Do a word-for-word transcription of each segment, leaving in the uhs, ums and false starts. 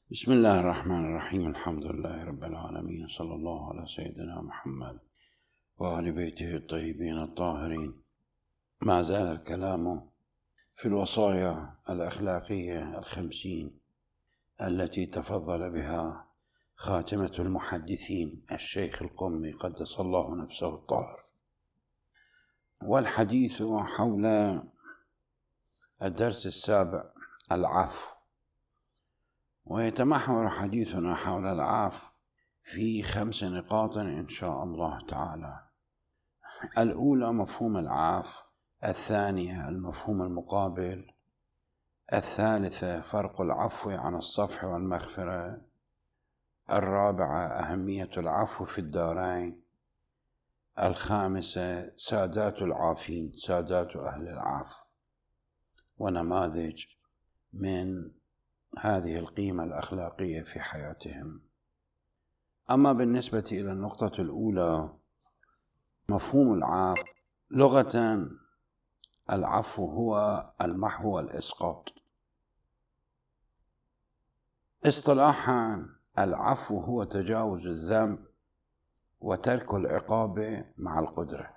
بسم الله الرحمن الرحيم. الحمد لله رب العالمين، صلى الله على سيدنا محمد وآل بيته الطيبين الطاهرين. ما زال الكلام في الوصايا الأخلاقية الخمسين التي تفضل بها خاتمة المحدثين الشيخ القمي قدس الله نفسه الطاهر، والحديث حول الدرس السابع العفو. ويتمحور حديثنا حول العفو في خمس نقاط إن شاء الله تعالى. الأولى مفهوم العفو، الثانية المفهوم المقابل، الثالثة فرق العفو عن الصفح والمغفرة، الرابعة أهمية العفو في الدارين، الخامسة سادات العافين، سادات أهل العفو، ونماذج من هذه القيمة الأخلاقية في حياتهم. أما بالنسبة إلى النقطة الأولى مفهوم العفو، لغة العفو هو المحو والإسقاط. اصطلاحا العفو هو تجاوز الذنب وترك العقاب مع القدرة.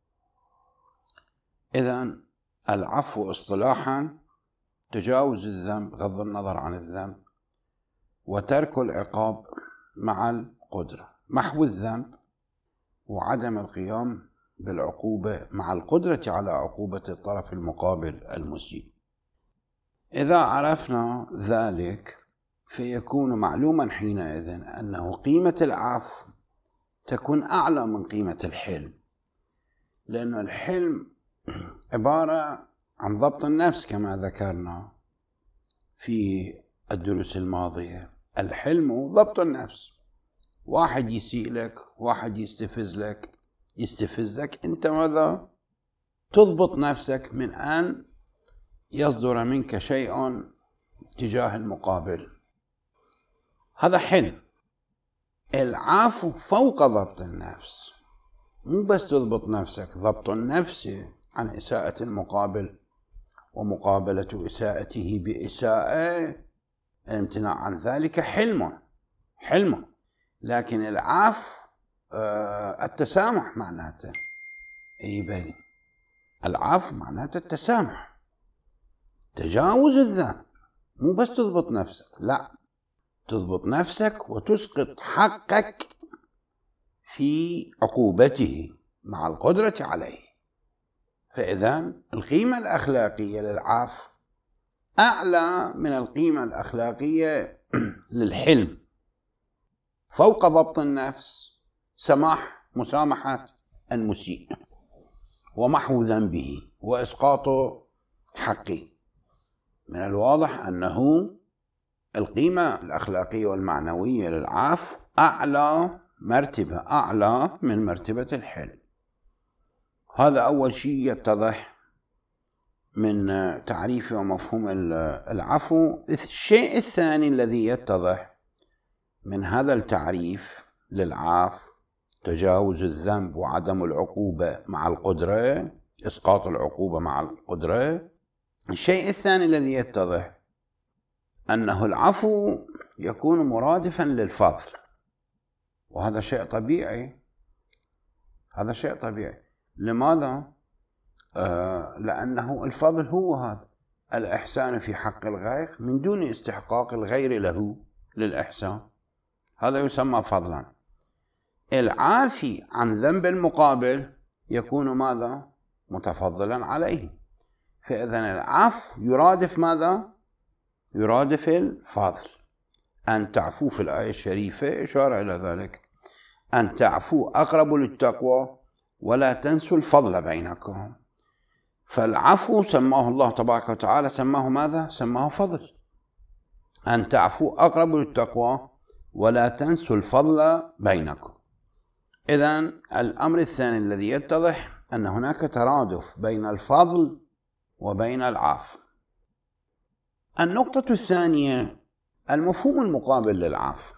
إذن العفو اصطلاحا تجاوز الذنب، غض النظر عن الذنب، وترك العقاب مع القدرة، محو الذنب وعدم القيام بالعقوبة مع القدرة على عقوبة الطرف المقابل المسيء. إذا عرفنا ذلك فيكون معلوما حينئذ أنه قيمة العفو تكون أعلى من قيمة الحلم، لأن الحلم عبارة عن ضبط النفس كما ذكرنا في الدروس الماضية. الحلم ضبط النفس، واحد يسيء لك، واحد يستفز لك يستفزك، أنت ماذا؟ تضبط نفسك من أن يصدر منك شيء تجاه المقابل. هذا حلم. العفو فوق ضبط النفس، مو بس تضبط نفسك، ضبط النفس عن إساءة المقابل ومقابلة إساءته بإساءة، الامتناع عن ذلك حلم حلم لكن العفو آه التسامح معناته. اي بلي، العفو معناته التسامح، تجاوز الذنب، مو بس تضبط نفسك، لا، تضبط نفسك وتسقط حقك في عقوبته مع القدرة عليه. فإذا القيمة الأخلاقية للعفو أعلى من القيمة الأخلاقية للحلم، فوق ضبط النفس، سماح مسامحة المسيء ومحو ذنبه وإسقاط حقه. من الواضح أنه القيمة الأخلاقية والمعنوية للعفو أعلى مرتبة، أعلى من مرتبة الحلم. هذا أول شيء يتضح من تعريف ومفهوم العفو. الشيء الثاني الذي يتضح من هذا التعريف للعفو، تجاوز الذنب وعدم العقوبة مع القدرة، إسقاط العقوبة مع القدرة. الشيء الثاني الذي يتضح أنه العفو يكون مرادفا للفضل، وهذا شيء طبيعي. هذا شيء طبيعي. لماذا؟ آه لأنه الفضل هو هذا الإحسان في حق الغير من دون استحقاق الغير له للإحسان، هذا يسمى فضلا. العافي عن ذنب المقابل يكون ماذا؟ متفضلا عليه. فإذن العفو يرادف ماذا؟ يرادف الفضل. أن تعفو في الآية الشريفة إشارة إلى ذلك، أن تعفو أقرب للتقوى ولا تنسوا الفضل بينكم. فالعفو سماه الله تبارك وتعالى، سماه ماذا؟ سماه فضل. أن تعفو أقرب للتقوى ولا تنسوا الفضل بينكم. إذن الأمر الثاني الذي يتضح أن هناك ترادف بين الفضل وبين العفو. النقطة الثانية المفهوم المقابل للعفو.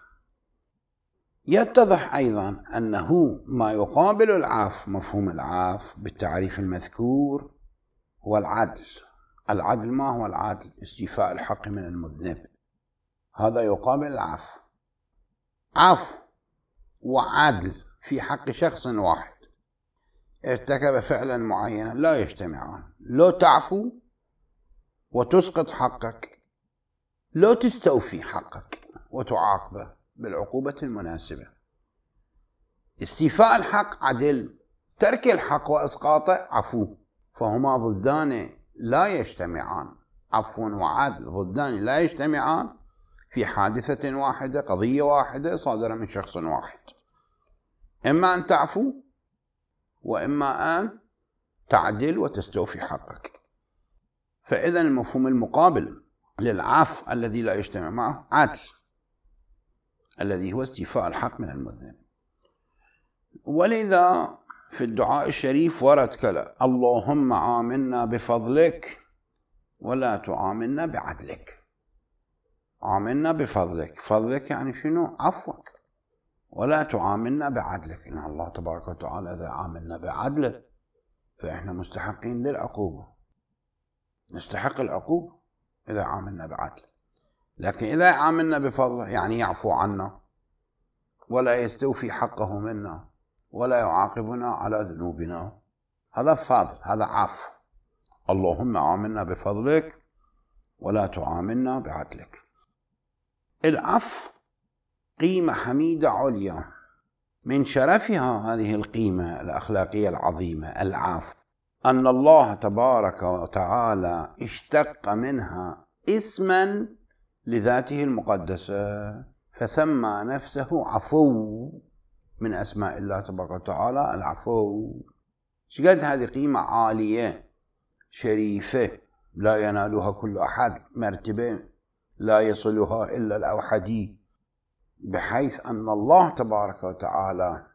يتضح أيضا أنه ما يقابل العفو، مفهوم العفو بالتعريف المذكور، هو العدل. العدل ما هو العدل؟ استيفاء الحق من المذنب. هذا يقابل العفو. عفو وعدل في حق شخص واحد ارتكب فعلا معينا لا يجتمعان. لو تعفو وتسقط حقك، لو تستوفي حقك وتعاقبه بالعقوبة المناسبة. استيفاء الحق عدل، ترك الحق وإسقاطه عفو، فهما ضدان لا يجتمعان. عفو وعدل ضدان لا يجتمعان في حادثة واحدة، قضية واحدة صادرة من شخص واحد. إما أن تعفو وإما أن تعدل وتستوفي حقك. فإذا المفهوم المقابل للعفو الذي لا يجتمع معه عدل، الذي هو استيفاء الحق من المذنب. ولذا في الدعاء الشريف ورد كلا: اللهم عاملنا بفضلك ولا تعاملنا بعدلك. عاملنا بفضلك، فضلك يعني شنو؟ عفوك. ولا تعاملنا بعدلك، إن الله تبارك وتعالى إذا عاملنا بعدله فإحنا مستحقين للعقوبة، نستحق العقوبة إذا عاملنا بعدله. لكن إذا عاملنا بفضله يعني يعفو عنا ولا يستوفي حقه منا ولا يعاقبنا على ذنوبنا، هذا فاضل، هذا عفو. اللهم عاملنا بفضلك ولا تعاملنا بعدلك. العفو قيمة حميدة عليا، من شرفها هذه القيمة الأخلاقية العظيمة العفو أن الله تبارك وتعالى اشتق منها اسما لذاته المقدسة، فسمى نفسه عفو، من أسماء الله تبارك وتعالى العفو. شقد هذه قيمة عالية شريفة لا ينالها كل أحد، مرتبة لا يصلها إلا الأوحدي، بحيث أن الله تبارك وتعالى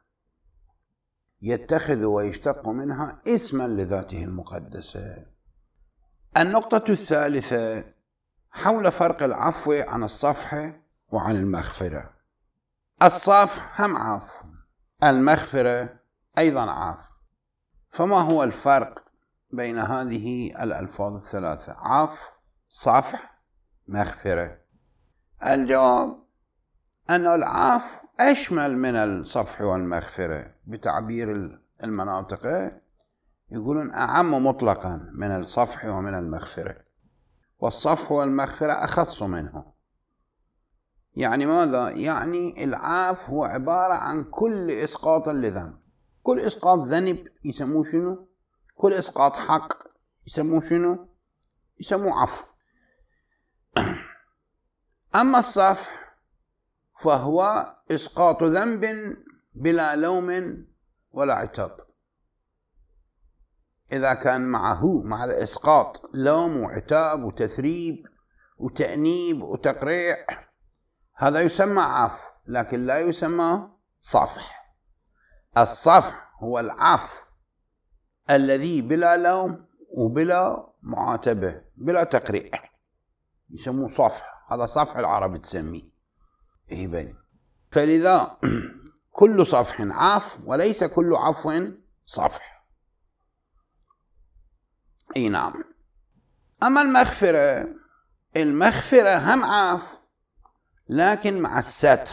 يتخذ ويشتق منها اسما لذاته المقدسة. النقطة الثالثة حول فرق العفو عن الصفح وعن المغفرة. الصفح هم عفو، المغفرة أيضا عفو. فما هو الفرق بين هذه الألفاظ الثلاثة؟ عفو، صفح، مغفرة. الجواب أن العفو أشمل من الصفح والمغفرة. بتعبير المناطق يقولون أعم مطلقا من الصفح ومن المغفرة، والصفح والمغفرة أخص منه. يعني ماذا؟ يعني العفو هو عبارة عن كل إسقاط لذنب، كل إسقاط ذنب يسموه شنو؟ كل إسقاط حق يسموه شنو؟ يسموه عفو. أما الصفح فهو إسقاط ذنب بلا لوم ولا عتاب. إذا كان معه مع الإسقاط لوم وعتاب وتثريب وتأنيب وتقريع، هذا يسمى عفو، لكن لا يسمى صفح. الصفح هو العفو الذي بلا لوم وبلا معاتبة، بلا تقريع، يسموه صفح. هذا صفح العرب تسميه. إيه بني. فلذا كل صفح عفو وليس كل عفو صفح. اي نعم. اما المغفرة، المغفرة هم عفو لكن مع الستر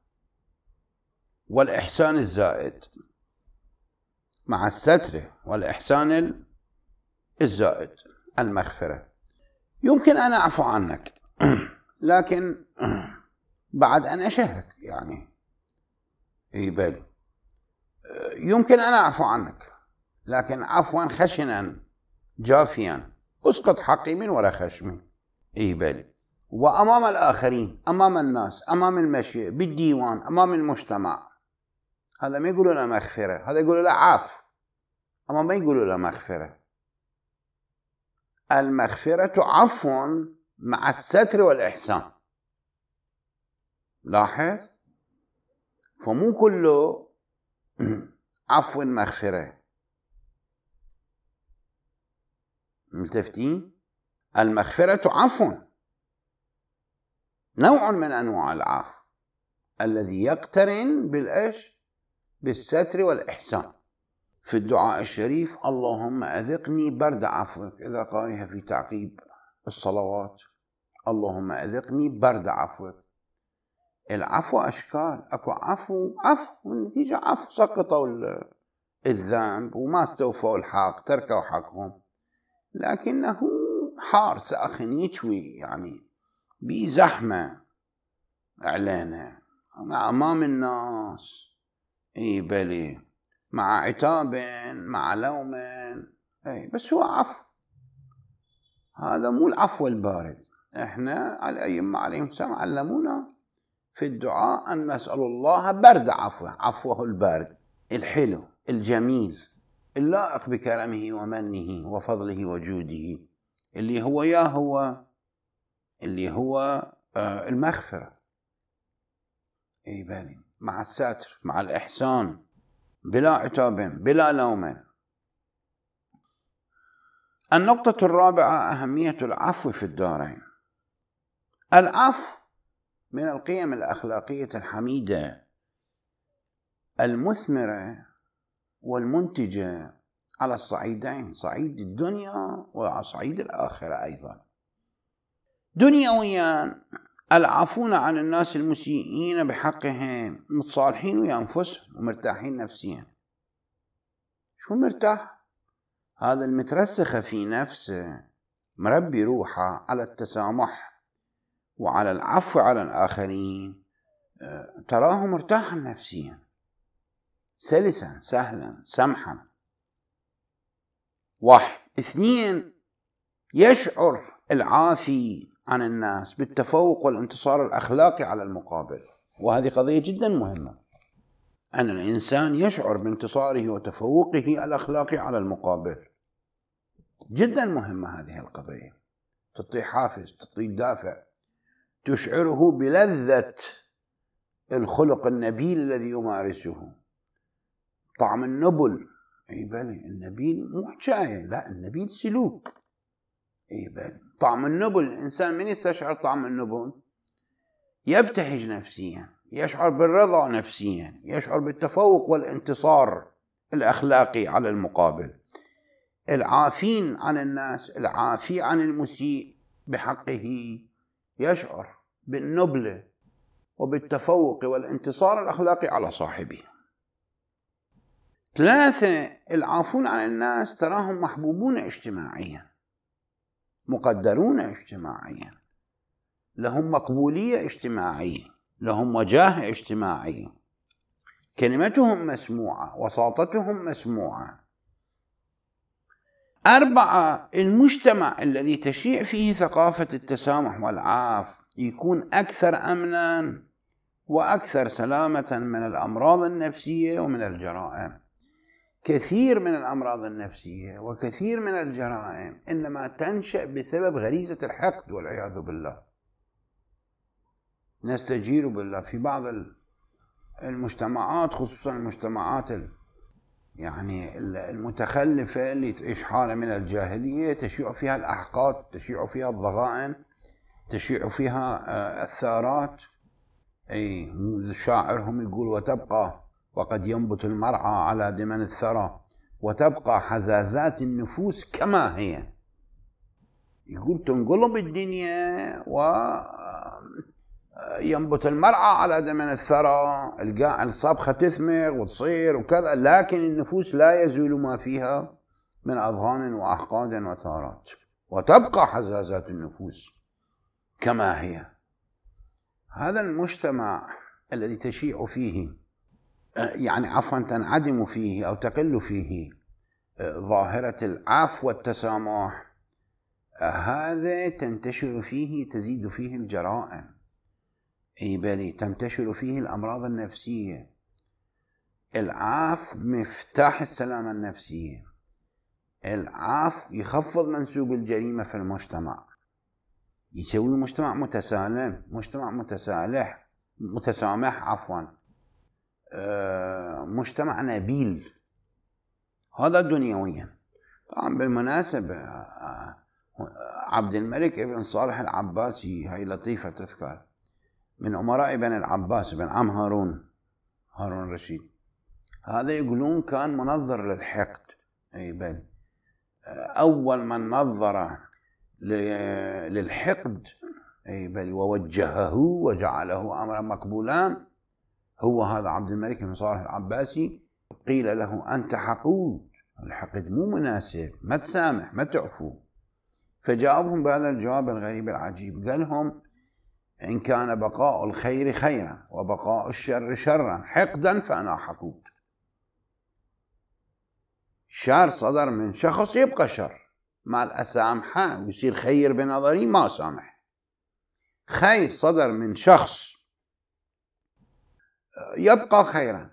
والإحسان الزائد، مع الستر والإحسان الزائد. المغفرة يمكن أن أعفو عنك لكن بعد أن أشهرك، يعني اي بالي. يمكن أن أعفو عنك لكن عفوا خشنا جافيا، أسقط حقي من وراء خشمي، اي بالي. وأمام الآخرين، أمام الناس، أمام المشي، بالديوان، أمام المجتمع. هذا ما يقولوا له مغفرة، هذا يقولوا له عفو، أما ما يقولوا له مغفرة. المغفرة عفو مع الستر والإحسان. لاحظ، فمو كله عفو مغفرة. ملتفتين؟ المغفرة عفو، نوع من أنواع العفو الذي يقترن بالإيش؟ بالستر والإحسان. في الدعاء الشريف: اللهم أذقني برد عفوك، إذا قالها في تعقيب الصلوات. اللهم أذقني برد عفوك. العفو أشكال، أكو عفو عفو والنتيجة عفو، سقطوا الذنب وما استوفوا الحق، تركوا حقهم، لكنه حار ساخن يشوي يعني بزحمة علينا أمام الناس، اي بلي مع عتاب مع لوم، اي بس هو عفو. هذا مو العفو البارد. احنا الأئمة عليهم السلام علمونا في الدعاء أن نسأل الله برد عفوه، عفوه البارد الحلو الجميل اللائق بكرمه ومنه وفضله وجوده، اللي هو يا هو اللي هو آه المغفرة، اي بالي مع الستر مع الإحسان بلا عتاب بلا لوم. النقطة الرابعة أهمية العفو في الدارين. العفو من القيم الأخلاقية الحميدة المثمرة والمنتجة على الصعيدين، صعيد الدنيا وعلى صعيد الآخرة أيضا. دنيويا العافون عن الناس المسيئين بحقهم، متصالحين ويا أنفسهم ومرتاحين نفسيا. شو مرتاح؟ هذا المترسخ في نفسه مربي روحه على التسامح وعلى العفو على الآخرين، تراه مرتاحا نفسيا، سلسا سهلا سمحا. واحد. اثنين، يشعر العافي عن الناس بالتفوق والانتصار الأخلاقي على المقابل، وهذه قضية جدا مهمة، أن الإنسان يشعر بانتصاره وتفوقه الأخلاقي على المقابل. جدا مهمة هذه القضية، تعطيه حافز، تعطيه دافع، تشعره بلذة الخلق النبيل الذي يمارسه، طعم النبل. اي بالي النبيل مو حكاية، لا النبيل سلوك. اي بالي طعم النبل، الإنسان من يستشعر طعم النبل يبتهج نفسيا، يشعر بالرضا نفسيا، يشعر بالتفوق والانتصار الأخلاقي على المقابل. العافين عن الناس، العافي عن المسيء بحقه، يشعر بالنبل وبالتفوق والانتصار الأخلاقي على صاحبه. ثلاثة، العافون عن الناس تراهم محبوبون اجتماعيا، مقدرون اجتماعيا، لهم مقبولية اجتماعية، لهم وجاهة اجتماعية، كلمتهم مسموعة، وساطتهم مسموعة. أربعة، المجتمع الذي تشيع فيه ثقافة التسامح والعفو يكون أكثر أمنا وأكثر سلامة من الأمراض النفسية ومن الجرائم. كثير من الأمراض النفسية وكثير من الجرائم إنما تنشأ بسبب غريزة الحقد والعياذ بالله. نستجير بالله في بعض المجتمعات، خصوصا المجتمعات يعني المتخلفة اللي تعيش حالة من الجاهلية، تشيع فيها الأحقاد، تشيع فيها الضغائن، تشيع فيها الثارات. أي شاعرهم يقول: وتبقى وقد ينبت المرعى على دمن الثرى، وتبقى حزازات النفوس كما هي. يقول تنقلب الدنيا وينبت المرعى على دمن الثرى، الصبخة تثمر وتصير وكذا، لكن النفوس لا يزول ما فيها من أضغان وأحقاد وثارات، وتبقى حزازات النفوس كما هي. هذا المجتمع الذي تشيع فيه يعني عفوا تنعدم فيه أو تقل فيه ظاهرة العفو والتسامح، هذا تنتشر فيه، تزيد فيه الجرائم. أي بالي تنتشر فيه الأمراض النفسية. العفو مفتاح السلامة النفسية. العفو يخفض منسوب الجريمة في المجتمع، يسوي مجتمع متسالم، مجتمع متسالح متسامح عفوا مجتمع نبيل. هذا دنيويا. طبعا بالمناسبة عبد الملك ابن صالح العباسي، هاي لطيفة تذكر، من أمراء بن العباس بن عم هارون هارون الرشيد، هذا يقولون كان منظر للحقد. أي بل أول من نظر للحقد أي بل ووجهه وجعله أمرا مقبولا هو هذا عبد الملك بن صالح العباسي. قيل له أنت حقود، الحقد مو مناسب، ما تسامح ما تعفو. فجاوبهم بهذا الجواب الغريب العجيب، قال لهم إن كان بقاء الخير خيرا وبقاء الشر شرا حقدا فأنا حقود. شر صدر من شخص يبقى شر، مع الأسامحة ويصير خير بنظري ما سامح. خير صدر من شخص يبقى خيرا،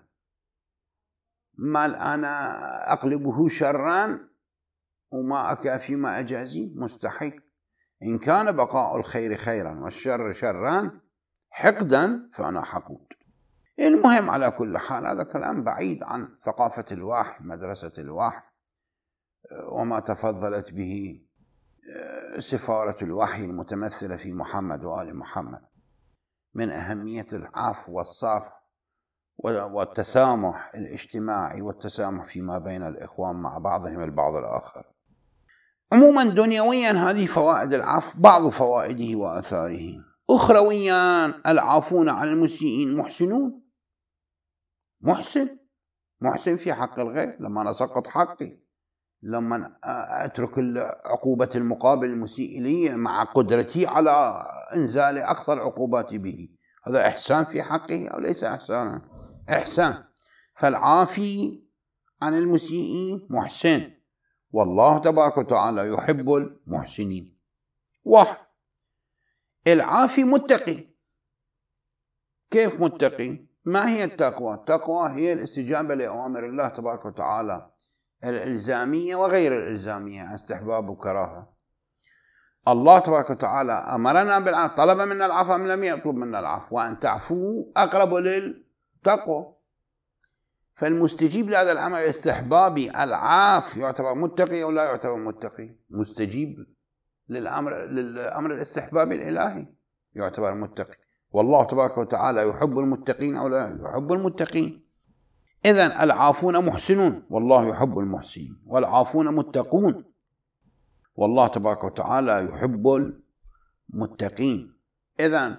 ما أنا أقلبه شرا وما أكافي ما أجازي، مستحيل. إن كان بقاء الخير خيرا والشر شرا حقدا فأنا حقود. المهم على كل حال هذا كلام بعيد عن ثقافة الوحي، مدرسة الوحي، وما تفضلت به سفارة الوحي المتمثلة في محمد وآل محمد من أهمية العفو والصفح والتسامح الاجتماعي والتسامح فيما بين الإخوان مع بعضهم البعض الآخر. عموما دنيويا هذه فوائد العفو، بعض فوائده وآثاره. أخرويا العافون عن المسيئين محسنون. محسن محسن في حق الغير، لما أنا سقط حقي، لما أترك عقوبة المقابل المسيء لي مع قدرتي على إنزال أقصى العقوبات به، هذا إحسان في حقه أو ليس إحسانا؟ إحسان. فالعافي عن المسيء محسن، والله تبارك وتعالى يحب المحسنين. واحد، العافي متقي. كيف متقي؟ ما هي التقوى؟ التقوى هي الاستجابة لأوامر الله تبارك وتعالى الإلزامية وغير الإلزامية، استحباب وكراهة. الله تبارك وتعالى أمرنا بالعفو، طلب منا العفو أم لم يطلب منا العفو؟ وأن تعفو أقرب للتقوى. فالمستجيب لهذا الأمر الاستحبابي العاف يعتبر متقي أو لا يعتبر متقي؟ مستجيب للأمر للأمر الاستحبابي الإلهي يعتبر متقي. والله تبارك وتعالى يحب المتقين أو لا يحب المتقين. إذن العافون محسنون والله يحب المحسنين، والعافون متقون والله تبارك وتعالى يحب المتقين. إذن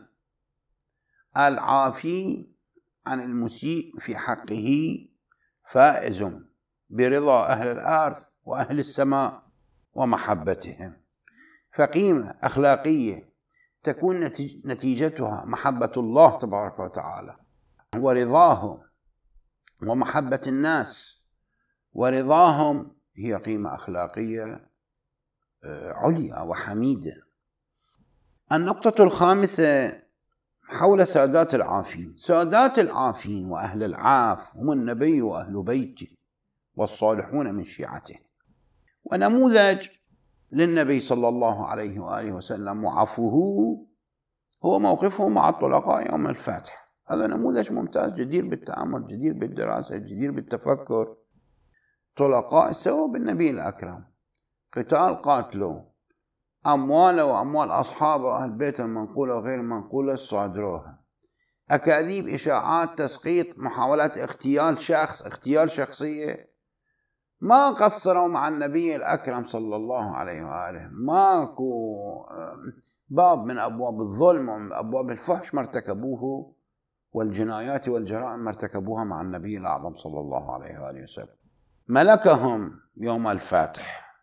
العافي عن المسيء في حقه فائز برضا أهل الأرض وأهل السماء ومحبتهم. فقيمة أخلاقية تكون نتيجتها محبة الله تبارك وتعالى ورضاه، ومحبة الناس ورضاهم هي قيمة أخلاقية عليا وحميدة. النقطة الخامسة حول سادات العافين. سادات العافين وأهل العاف هم النبي وأهل بيته والصالحون من شيعته. ونموذج للنبي صلى الله عليه وآله وسلم وعفوه هو موقفه مع الطلقاء يوم الفتح. هذا نموذج ممتاز، جدير بالتأمل، جدير بالدراسة، جدير بالتفكر. طلقاء سووا بالنبي الأكرم، قتال قاتلوا، أموال وأموال أصحاب أهل بيت المنقولة وغير المنقولة صادروها، أكاذيب، إشاعات، تسقيط، محاولات اغتيال شخص، اغتيال شخصية. ما قصروا مع النبي الأكرم صلى الله عليه وآله. ماكو باب من أبواب الظلم ومن أبواب الفحش ما ارتكبوه، والجنايات والجرائم ما ارتكبوها مع النبي الأعظم صلى الله عليه وآله وسلم. ملكهم يوم الفتح.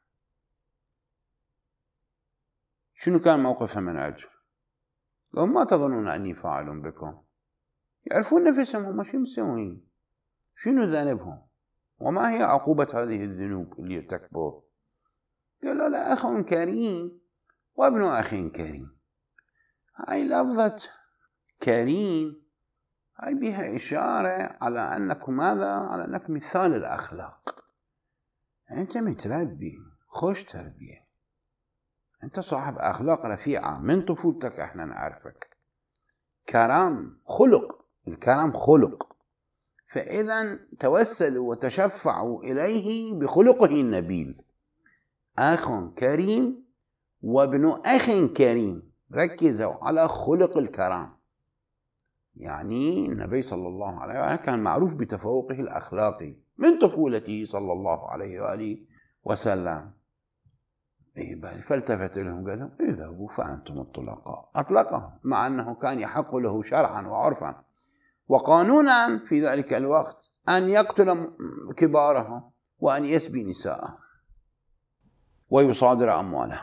شنو كان موقفهم من أجل؟ قالوا ما تظنون أني فاعل بكم؟ يعرفون نفسهم هم شو مسوين، شنو ذنبهم، وما هي عقوبة هذه الذنوب اللي ارتكبوه. قالوا لا، أخ كريم وابن أخ كريم. هاي لفظة كريم هاي بها إشارة على أنك ماذا؟ على أنك مثال الأخلاق. أنت متربي خوش تربية، أنت صاحب أخلاق رفيعة من طفولتك، إحنا نعرفك. كرم خلق، الكرم خلق. فإذا توسلوا وتشفعوا إليه بخلقه النبيل. أخ كريم وابن أخ كريم، ركزوا على خلق الكرام. يعني النبي صلى الله عليه وآله كان معروف بتفوقه الأخلاقي من طفولته صلى الله عليه وآله وسلم. إيه فالتفت لهم قال لهم اذهبوا فأنتم الطلقاء. أطلقهم مع أنه كان يحق له شرعا وعرفا وقانونا في ذلك الوقت أن يقتل كبارهم وأن يسبي نساءهم ويصادر أموالهم.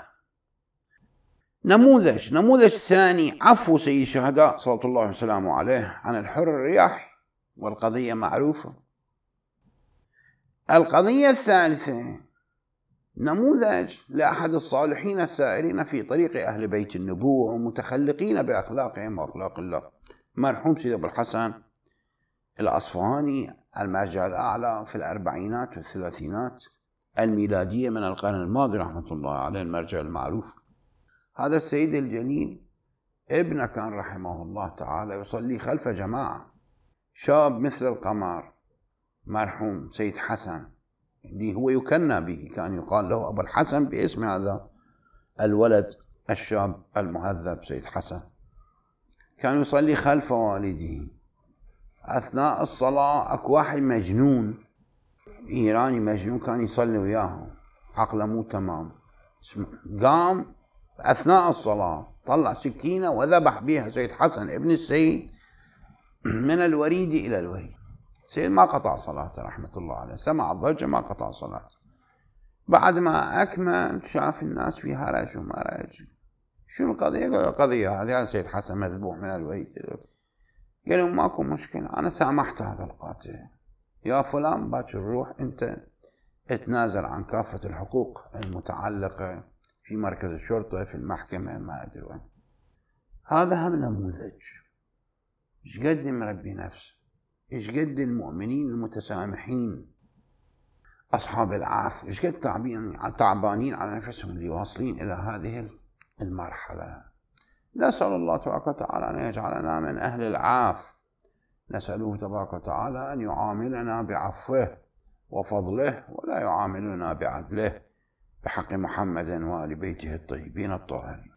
نموذج نموذج ثاني عفو سيد الشهداء صلى الله وسلامه عليه عن الحر الرياحي، والقضية معروفة. القضية الثالثة نموذج لأحد الصالحين السائرين في طريق أهل بيت النبوة ومتخلقين بأخلاقهم وأخلاق الله، مرحوم سيد أبو الحسن الأصفهاني المرجع الأعلى في الأربعينات والثلاثينات الميلادية من القرن الماضي رحمة الله عليه، المرجع المعروف. هذا السيد الجليل ابنه كان رحمه الله تعالى يصلي خلف جماعة، شاب مثل القمر مرحوم سيد حسن اللي هو يكنى به، كان يقال له أبو الحسن باسم هذا الولد الشاب المهذب سيد حسن. كان يصلي خلف والده. أثناء الصلاة أكو واحد مجنون إيراني مجنون كان يصلي وياه، عقله مو تمام، قام أثناء الصلاة طلع سكينة وذبح بها سيد حسن ابن السيد من الوريد إلى الوريد. سيد ما قطع صلاته رحمة الله عليه، سمع الضجة ما قطع صلاته. بعد ما أكمل شاف الناس في هرج ومرج، شو القضية؟ قال القضية هذه سيد حسن مذبوح من الوريد. قالوا ماكو مشكلة، أنا سامحت هذا القاتل، يا فلان باكر روح أنت اتنازل عن كافة الحقوق المتعلقة في مركز الشرطة في المحكمة ما أدري وين. هذا هم نموذج إيش قد مربي نفسه، إيش قد المؤمنين المتسامحين أصحاب العفو، إيش قد تعبانين على نفسهم اللي واصلين إلى هذه المرحلة. نسأل الله تبارك وتعالى أن يجعلنا من أهل العفو، نسأله تبارك وتعالى أن يعاملنا بعفوه وفضله ولا يعاملنا بعدله، بحق محمد وآل بيته الطيبين الطاهرين.